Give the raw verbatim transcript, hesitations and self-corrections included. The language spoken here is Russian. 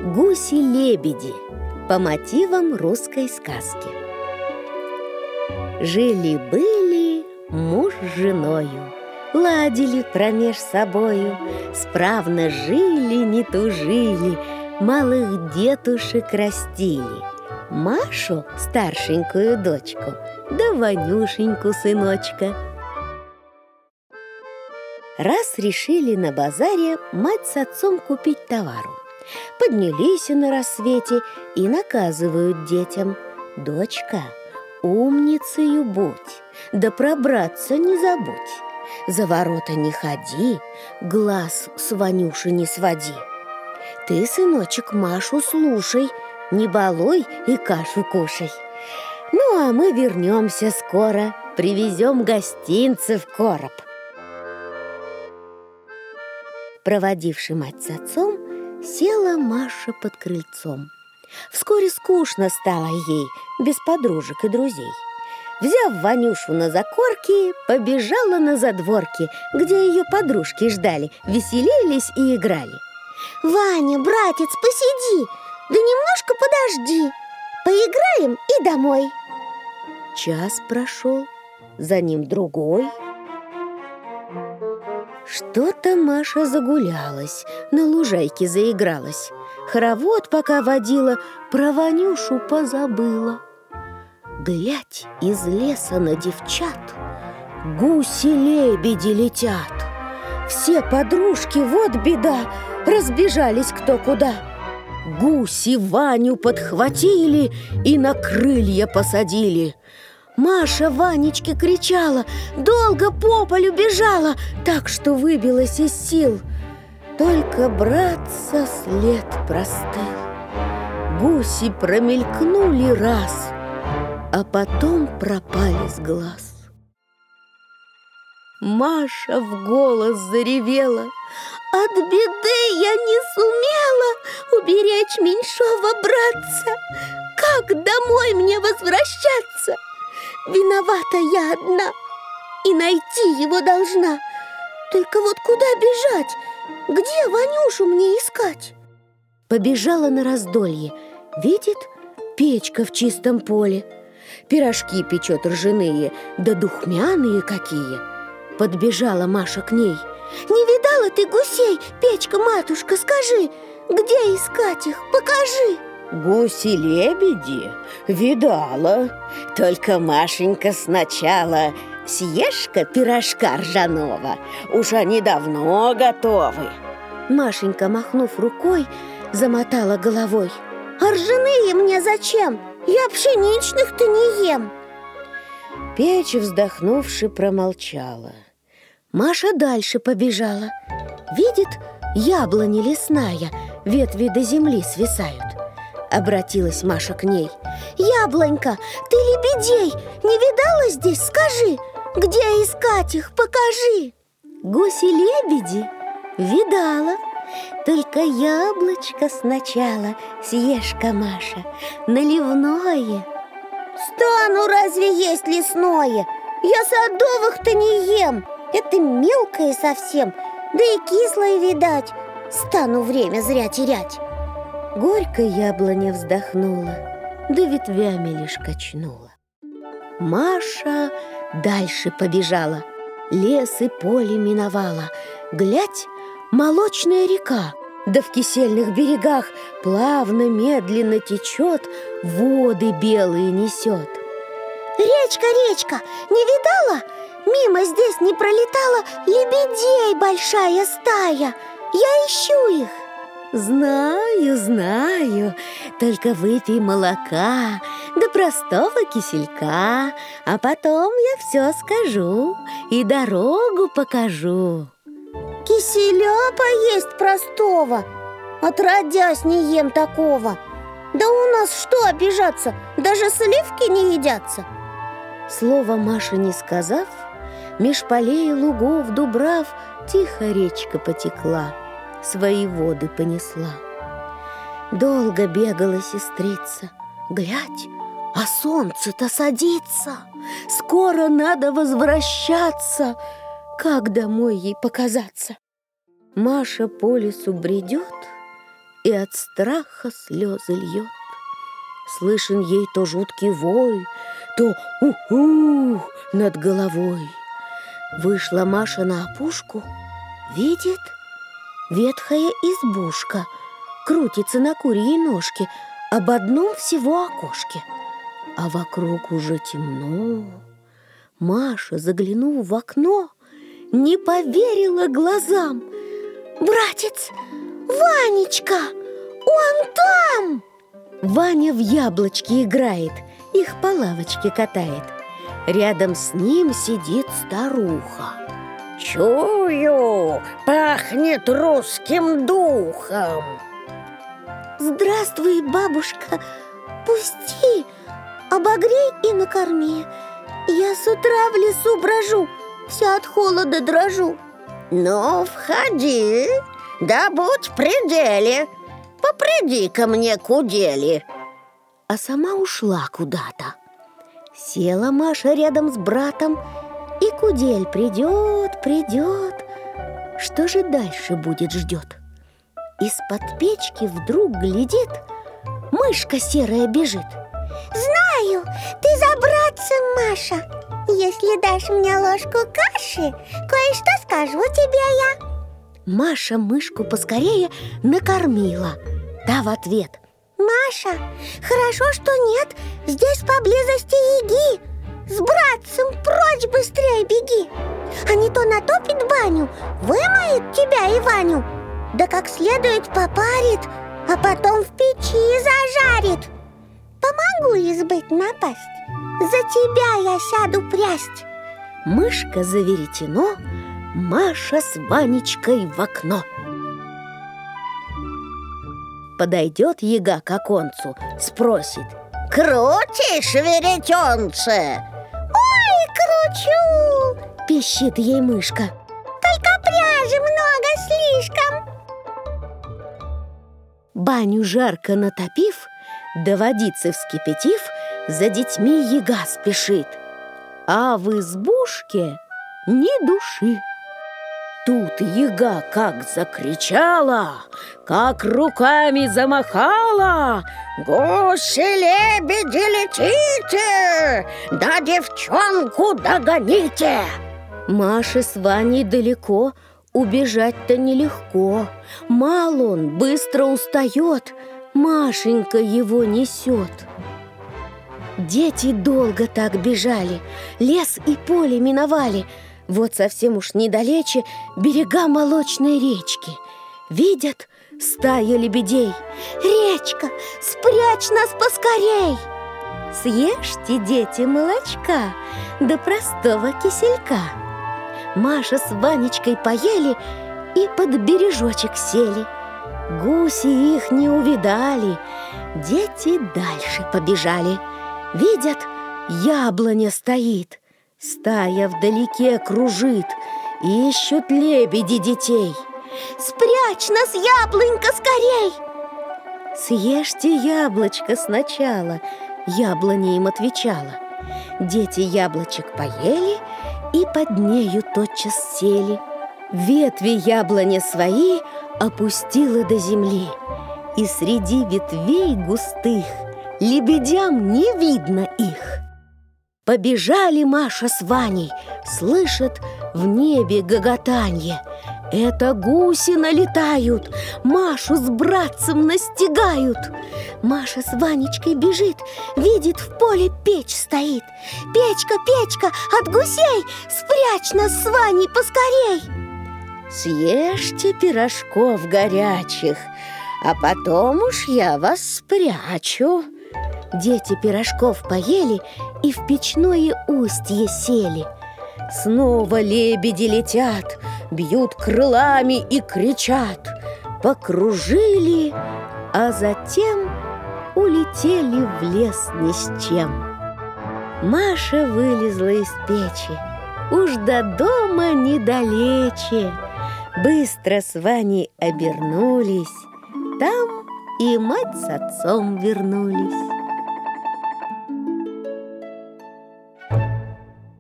Гуси-лебеди по мотивам русской сказки. Жили-были муж с женою, ладили промеж собою, справно жили, не тужили, малых детушек растили. Машу, старшенькую дочку, да Ванюшеньку, сыночка. Раз решили на базаре мать с отцом купить товару. Поднялись на рассвете и наказывают детям: «Дочка, умницею будь, да пробраться не забудь. За ворота не ходи, глаз с Ванюши не своди. Ты, сыночек, Машу слушай, не балуй и кашу кушай. Ну, а мы вернемся скоро, привезем гостинцы в короб». Проводивши мать с отцом, села Маша под крыльцом. Вскоре скучно стало ей без подружек и друзей. Взяв Ванюшу на закорки, побежала на задворки, где ее подружки ждали, веселились и играли. «Ваня, братец, посиди, да немножко подожди, поиграем и домой». Час прошел, за ним другой. Что-то Маша загулялась, на лужайке заигралась. Хоровод пока водила, про Ванюшу позабыла. Глядь, из леса на девчат гуси-лебеди летят. Все подружки, вот беда, разбежались кто куда. Гуси Ваню подхватили и на крылья посадили. Маша Ванечке кричала, долго по полю бежала, так что выбилась из сил. Только, братца, след простыл. Гуси промелькнули раз, а потом пропали с глаз. Маша в голос заревела: «От беды я не сумела уберечь меньшого братца. Как домой мне возвращаться? Виновата я одна и найти его должна. Только вот куда бежать? Где Ванюшу мне искать?» Побежала на раздолье. Видит, печка в чистом поле. Пирожки печет ржаные, да духмяные какие. Подбежала Маша к ней. «Не видала ты гусей, печка, матушка, скажи, где искать их, покажи». «Гуси-лебеди? Видала. Только, Машенька, сначала съешь-ка пирожка ржаного, уж они давно готовы». Машенька, махнув рукой, замотала головой. «А ржаные мне зачем? Я пшеничных-то не ем». Печь, вздохнувши, промолчала. Маша дальше побежала. Видит, яблоня лесная, ветви до земли свисают. Обратилась Маша к ней. «Яблонька, ты лебедей не видала здесь? Скажи, где искать их, покажи». «Гуси-лебеди? Видала. Только яблочко сначала съешь-ка, Маша, наливное». «Стану, разве есть лесное? Я садовых-то не ем. Это мелкое совсем, да и кислое, видать. Стану время зря терять». Горько яблоня вздохнула, да ветвями лишь качнула. Маша дальше побежала, лес и поле миновала. Глядь, молочная река, да в кисельных берегах плавно, медленно течет, воды белые несет. «Речка, речка, не видала? Мимо здесь не пролетала лебедей большая стая. Я ищу их». «Знаю, знаю, только выпей молока, да простого киселька, а потом я все скажу и дорогу покажу». «Киселя поесть простого? Отродясь не ем такого. Да у нас что обижаться, даже сливки не едятся». Слово Маша не сказав, меж полей, лугов, дубрав тихо речка потекла, свои воды понесла. Долго бегала сестрица. Глядь, а солнце-то садится. Скоро надо возвращаться. Как домой ей показаться? Маша по лесу бредет и от страха слезы льет. Слышен ей то жуткий вой, то у-у над головой. Вышла Маша на опушку, видит, ветхая избушка крутится на курьей ножке об одном всего окошке, а вокруг уже темно. Маша, заглянув в окно, не поверила глазам. «Братец, Ванечка, он там!» Ваня в яблочки играет, их по лавочке катает. Рядом с ним сидит старуха. «Чую, пахнет русским духом!» «Здравствуй, бабушка, пусти, обогрей и накорми. Я с утра в лесу брожу, вся от холода дрожу». «Ну, входи, да будь при деле, поприди ко мне кудели». А сама ушла куда-то. Села Маша рядом с братом, и кудель придет, придет. Что же дальше будет, ждет? Из-под печки вдруг глядит, мышка серая бежит. «Знаю, ты за братцем, Маша. Если дашь мне ложку каши, кое-что скажу тебе я». Маша мышку поскорее накормила. Та в ответ: «Маша, хорошо, что нет здесь поблизости яги. С братцем прочь быстрее беги, а не то натопит баню, вымоет тебя и Ваню, да как следует попарит, а потом в печи зажарит. Помогу избыть напасть, за тебя я сяду прясть». Мышка за веретено, Маша с Ванечкой в окно. Подойдет яга к оконцу, спросит: «Крутишь, веретенце?» «Ой, кручу!» — пищит ей мышка. «Только пряжи много слишком». Баню жарко натопив, да водицы вскипятив, за детьми яга спешит, а в избушке ни души. Тут яга как закричала, как руками замахала: «Гуси, лебеди, летите, да девчонку догоните!» Маше с Ваней далеко, убежать-то нелегко. Мал он, быстро устает, Машенька его несет. Дети долго так бежали, лес и поле миновали. Вот совсем уж недалече берега молочной речки. Видят стая лебедей. «Речка, спрячь нас поскорей!» Съешьте, дети, молочка, да простого киселька. Маша с Ванечкой поели и под бережочек сели. Гуси их не увидали, дети дальше побежали. Видят, яблоня стоит, стая вдалеке кружит, ищут лебеди детей. «Спрячь нас, яблонька, скорей!» «Съешьте яблочко сначала», — яблоня им отвечала. Дети яблочек поели и под нею тотчас сели. Ветви яблоня свои опустила до земли, и среди ветвей густых лебедям не видно их. Побежали Маша с Ваней, слышат в небе гоготанье. Это гуси налетают, Машу с братцем настигают. Маша с Ванечкой бежит, видит, в поле печь стоит. «Печка, печка, от гусей спрячь нас с Ваней поскорей!» «Съешьте пирожков горячих, а потом уж я вас спрячу». Дети пирожков поели и в печное устье сели. Снова лебеди летят, бьют крылами и кричат. Покружили, а затем улетели в лес ни с чем. Маша вылезла из печи, уж до дома недалече. Быстро с Ваней обернулись, там и мать с отцом вернулись.